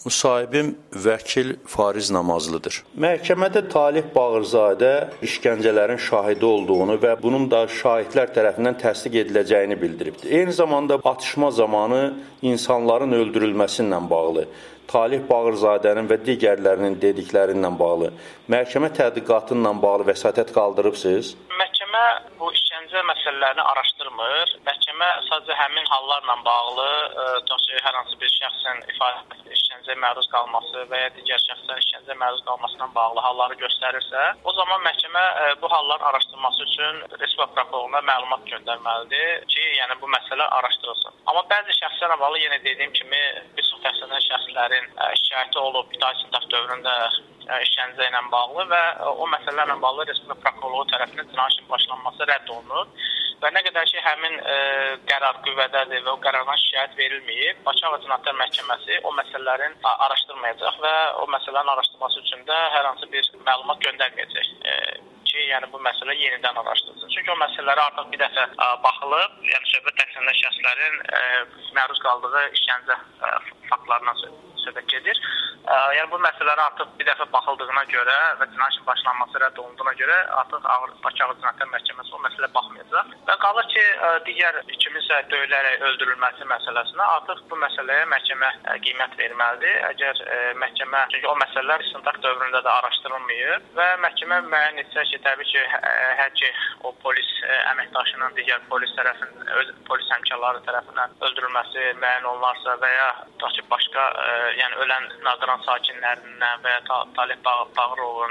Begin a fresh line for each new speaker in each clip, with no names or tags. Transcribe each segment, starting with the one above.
Müsahibim vəkil Fariz Namazlıdır. Məhkəmədə Talih Bağırzadə işgəncələrin şahidi olduğunu və bunun da şahidlər tərəfindən təsdiq ediləcəyini bildiribdir. Eyni zamanda atışma zamanı insanların öldürülməsi ilə bağlı, Talih Bağırzadənin və digərlərinin dediklərindən bağlı məhkəmə tədqiqatı ilə bağlı vəsatət qaldırıbsınız?
Məhkəmə bu işgəncə məsələlərini araşdırmır. Məhkəmə sadəcə həmin hallarla bağlı, hər hansı bir şəxsin işgəncəyə məruz qalması və ya digər şəxslərin işgəncəyə məruz qalmasına bağlı halları göstərirsə, o zaman məhkəmə bu halların araşdırılması üçün Respublika prokurorluğuna məlumat göndərməlidir ki, yəni bu məsələ araşdırılsın. Amma bəzi şəxslərlə bağlı yenə dediyim kimi bir çox təqsirlənən şəxslərin şikayəti olub itaət sintaq dövründə işgəncə ilə bağlı və o məsələlərlə bağlı Respublika prokurorluğu tərəfindən cinayət işinin başlanması rədd olunur. Və nə qədər ki, həmin qərar qüvvədədir və o qərardan şikayət verilməyib, Bakı Ağır Cinayətlər Məhkəməsi o məsələlərin araşdırmayacaq və o məsələlərin araşdırılması üçün də hər hansı bir məlumat göndərməyəcək ki, yəni bu məsələ yenidən araşdırılsın. Çünki o məsələlərə artıq bir dəfə baxılıb, yəni söhbət təqsirlənən şəxslərin məruz qaldığı işgəncə faktlarından söhbət gedir. Yəni bu məsələlərə artıq bir dəfə baxıldığına görə və cinayət işinin başlanması rədd olunduğuna görə artıq Bakı Ağır Cinayətlər Məhkəməsi o məsələyə baxmayacaq. Və qalır ki, digər kiminsə döyülərək öldürülməsi məsələsinə artıq bu məsələyə məhkəmə qiymət verməlidir. Əgər məhkəmə, çünki o məsələlər istintaq dövründə də araşdırılmayıb və məhkəmə müəyyən etsə ki, təbii ki, hər ki o polis əməkdaşının digər polis tərəfindən, öz polis həmkarları tərəfindən öldürülməsi müəyyən olunarsa və ya tutaq ki, başqa, yəni ölən Nağdıran sakinlərindən və ya Talih Bağırovun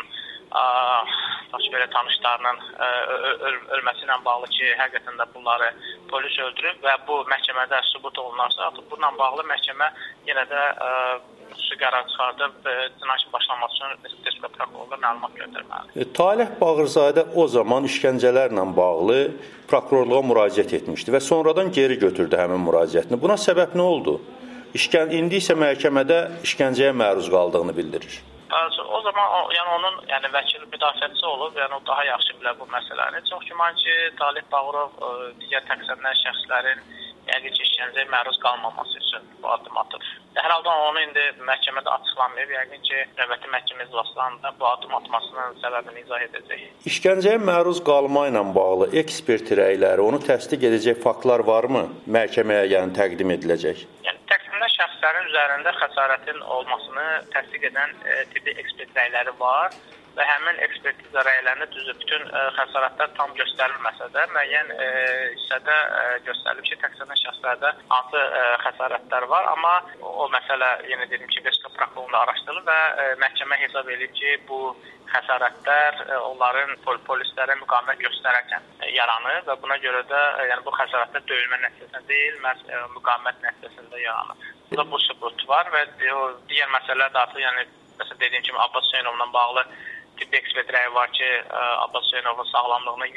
belə tanışlarının ölməsi ilə bağlı ki, həqiqətən də bunları polis öldürüb və bu məhkəmədə sübut olunarsa, artıq bununla bağlı məhkəmə yenə də xüsusi qərar çıxardıb cinayət işinin başlanması üçün Respublika prokurorluğuna məlumat göndərməlidir. Talih
Bağırzadə o zaman işgəncələrlə bağlı prokurorluğa müraciət etmişdi və sonradan geri götürdü həmin müraciətini. Buna səbəb nə oldu? İndi isə məhkəmədə işgəncəyə məruz qaldığını bildirir.
O zaman onun vəkil müdafiəçisi olub, yəni o daha yaxşı bilər bu məsələni. Çox güman ki, Talih Bağırov digər təqsirlənən şəxslərin yəqin ki, işgəncəyə məruz qalmaması üçün bu addım atıb. Hər halda onu indi məhkəmədə açıqlanmayıb, yəqin ki, növbəti məhkəmə iclaslarında bu addım atmasının səbəbini izah edəcək.
İşgəncəyə məruz qalma ilə bağlı ekspert rəyləri, onu təsdiq edəcək faktlar varmı? Məhkəməyə təqdim ediləcək.
Şəxslərin üzərində xəsarətin olmasını təsdiq edən tibbi ekspert rəyləri var və həmin ekspertiza rəylərində düzdür, bütün xəsarətlər tam göstərilməsə də müəyyən hissədə göstərilib ki, təqsirlənən şəxslərdə hansı xəsarətlər var, amma o məsələ yenə dedim ki, Respublika prokurorluğunda araşdırılır və məhkəmə hesab edib ki, bu xəsarətlər onların polislərə müqavimət göstərərkən yaranır və buna görə də bu xəsarətlər döyülmə nəticəsində deyil, məhz müqavimət nəticəsində yaranır. Burada bu sübut var və digər məsələlər də artıq, məsələn dediyim kimi Abbas Hüseynovla bağlı tibbi ekspert rəyi var ki, Abbas Hüseynovun sağlamlığına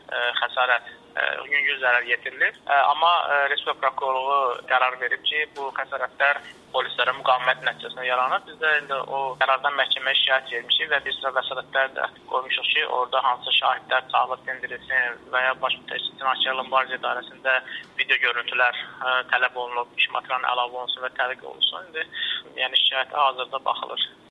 yüngül zərər yetirilir. Amma Respublika prokurorluğu qərar verib ki, bu xəsarətlər polislərə müqavimət nəticəsində yaranır. Biz də indi o qərardan məhkəməyə şikayət vermişik və bir sıra vəsatətlər də qoymuşuq ki, orada hansı şahidlər çağırıb dindirilsin və ya Baş Cinayətkarlar Mübarizə İdarəsində video görüntülər tələb olunub, iş materialına əlavə olunsun və tədqiq olunsun. İndi şikayətə hazırda baxılır.